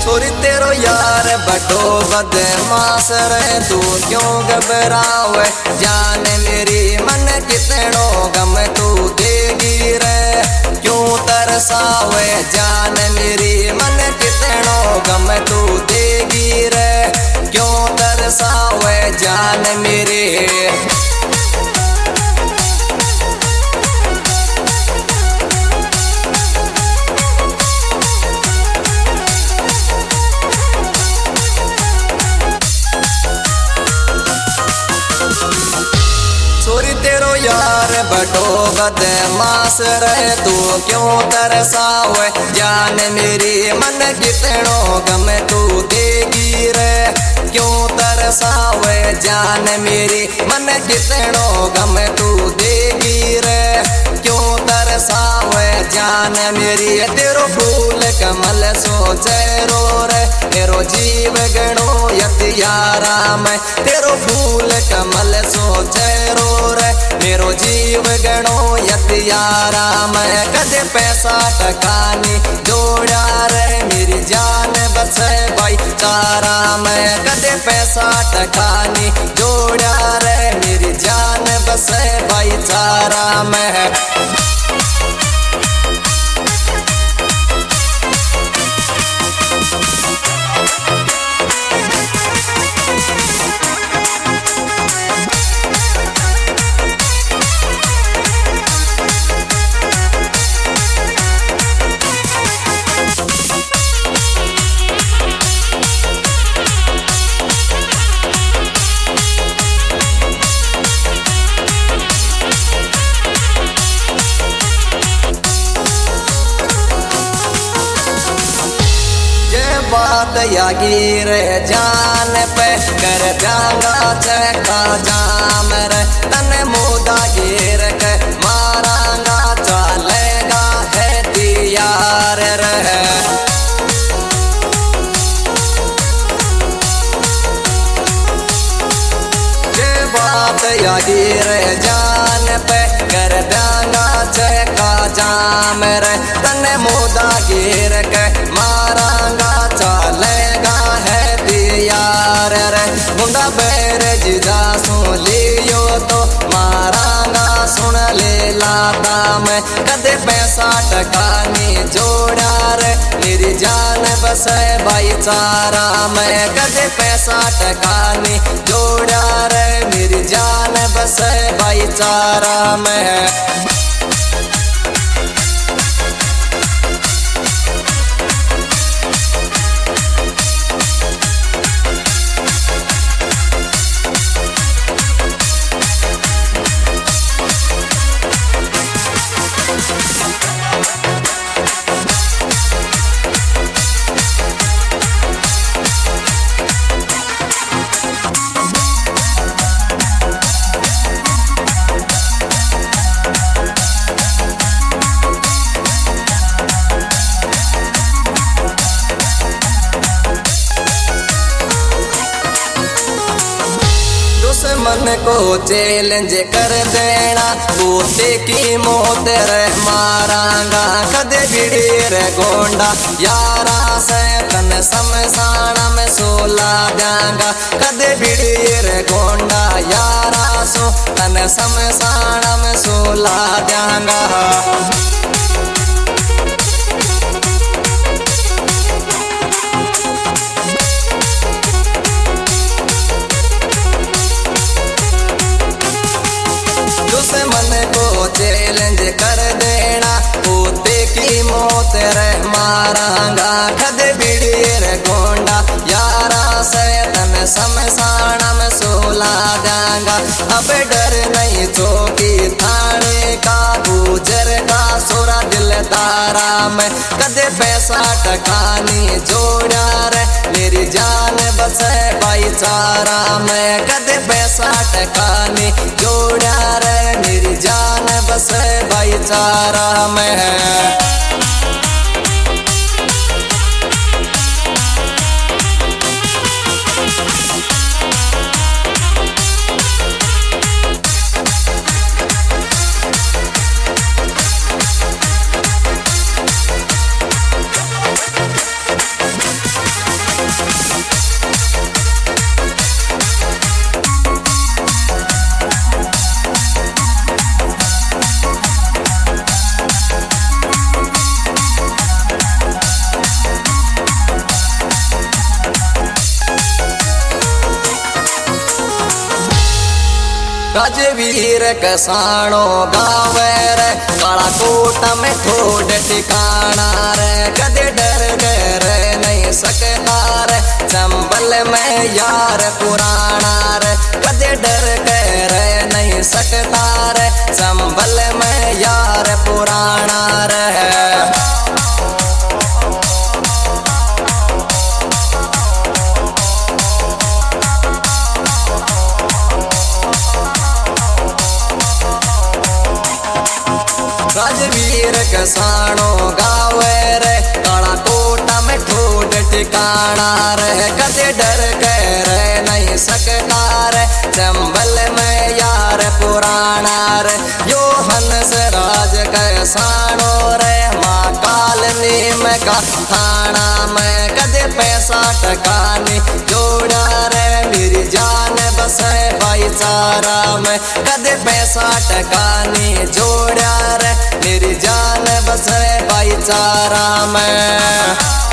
छोरी तेरो यार बड़ो बदमाश रे, तू क्यों घबरावे जान मेरी, मन कितनो गम तू देगी रे, क्यों तरसावे जान मेरी, मन कितनो गम तू देगी रे, क्यों तरसावे जान मेरी। छोरी तेरो यार बड़ो बदमाश रे, तू क्यों तरसावे जान मेरी, मन कितनो गम तू देगी रे, क्यों तरसावे जान मेरी, मन कितनो गम तू देगी रे, क्यों तरसावे जान मेरी। तेरो फूल कमल सोचे रो रे, तेरो जीव गणो यत यारा मैं, तेरो फूल कमल सोचे रो रे, मेरो जीव गणो यत यारा मैं। कदे पैसा टकानी जोड़ा रे, मेरी जान बसे भाई चारा मैं, कदे पैसा टकानी जोड़ा रे, मेरी जान बसे भाई चारा मैं। बात यागी रे जान पे कर जांगा चका जाम रे, तन मुदा गिर के मारांगा चलेगा है दियार रे। ये बात यागी रे जान पे कर जांगा चका जाम रे, तन मुदा गिर के मारांगा चलेगा है दियार रे। मुंडा बैर जिदा सुन लियो तो मारांगा सुन ले लाता मैं, कदे पैसा टकानी जोड़ा रे, मेरी जान बसे भाईचारा मैं, कदे पैसा टकानी जोड़ा रे, मेरी जान बसे भाईचारा मैं। मन को चैलेंज कर देना, बूते की मौत रे मारांगा, कदे भिड़ीर गोंडा यारा से तन समसाना में सोला जांगा, कदे भिड़ीर गोंडा यारा सो तन समसाना में सोला जांगा। मन को चैलेंज कर देना, बूते की मौत रे मारांगा, कदे भिड़ीर गोंडा यारा से तन समसाना में सोला जांगा। अब डर नहीं चौकी थाने का, गुजर का सोरा दिल तारा में, कदे पैसा टकानी जोड़ा रे, मेरी जान बसे भाईचारा में, कदे पैसा टकानी जोड़ा रे, मेरी जान बसे भाईचारा में। राजवीर कसाणो गावे रे काला कोट में ठोड ठिकाना रे कदे डर गए नहीं सकता रे चंबल में यार पुराना रे कदे डर गए नहीं सकता रे चंबल में यार पुराना रे राजवीर कसाणो गावे रे काला कोट में ठोड ठिकाना रे कदे डर गए नहीं सकता रे चंबल में यार पुराना रे यो हंस राज कसाणो रे माँ काल नीम का थाना में कदे पैसा टकानी जोड़ा रे मेरी जान बसे भाईचारा में कदे पैसा टकानी जोड़ा रे मेरी जान बसे भाईचारा में।